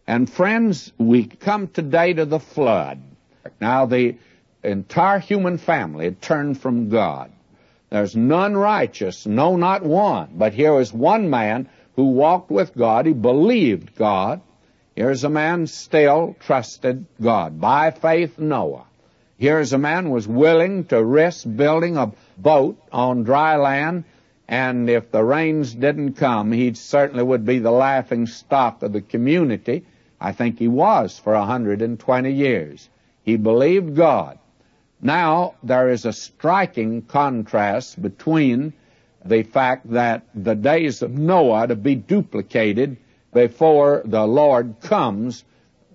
And friends, we come today to the flood. Now the entire human family had turned from God. There's none righteous, no, not one. But here is one man who walked with God. He believed God. Here's a man still trusted God. By faith, Noah. Here's a man who was willing to risk building a boat on dry land, and if the rains didn't come, he certainly would be the laughing stock of the community. I think he was for 120 years. He believed God. Now, there is a striking contrast between the fact that the days of Noah to be duplicated before the Lord comes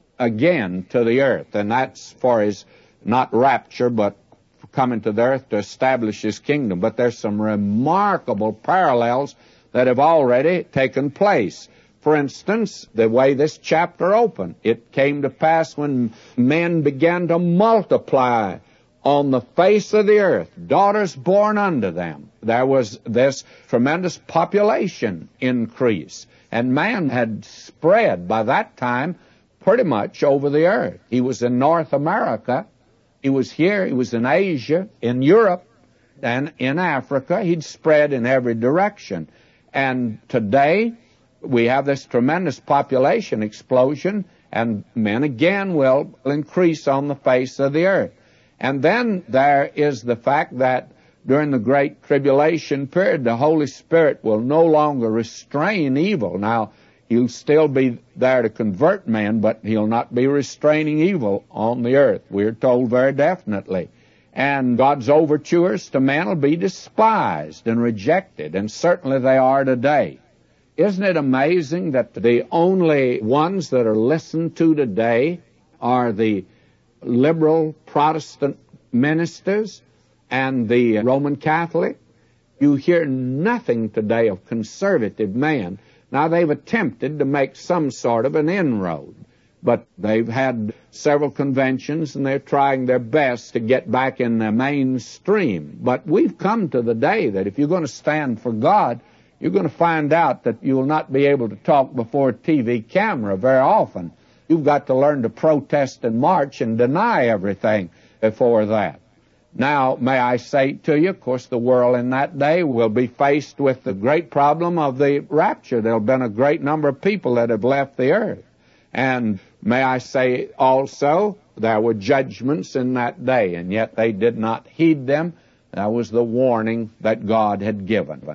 again to the earth. And that's for his, not rapture, but coming to the earth to establish his kingdom. But there's some remarkable parallels that have already taken place. For instance, the way this chapter opened, it came to pass when men began to multiply on the face of the earth, daughters born unto them. There was this tremendous population increase, and man had spread by that time pretty much over the earth. He was in North America, he was here, he was in Asia, in Europe, and in Africa. He'd spread in every direction. And today, we have this tremendous population explosion, and men again will increase on the face of the earth. And then there is the fact that during the Great Tribulation period, the Holy Spirit will no longer restrain evil. Now, he'll still be there to convert men, but he'll not be restraining evil on the earth. We're told very definitely. And God's overtures to men will be despised and rejected, and certainly they are today. Isn't it amazing that the only ones that are listened to today are the liberal Protestant ministers and the Roman Catholic? You hear nothing today of conservative men. Now, they've attempted to make some sort of an inroad, but they've had several conventions and they're trying their best to get back in the mainstream. But we've come to the day that if you're going to stand for God, you're going to find out that you will not be able to talk before a TV camera very often. You've got to learn to protest and march and deny everything before that. Now, may I say to you, of course, the world in that day will be faced with the great problem of the rapture. There have been a great number of people that have left the earth. And may I say also, there were judgments in that day, and yet they did not heed them. That was the warning that God had given.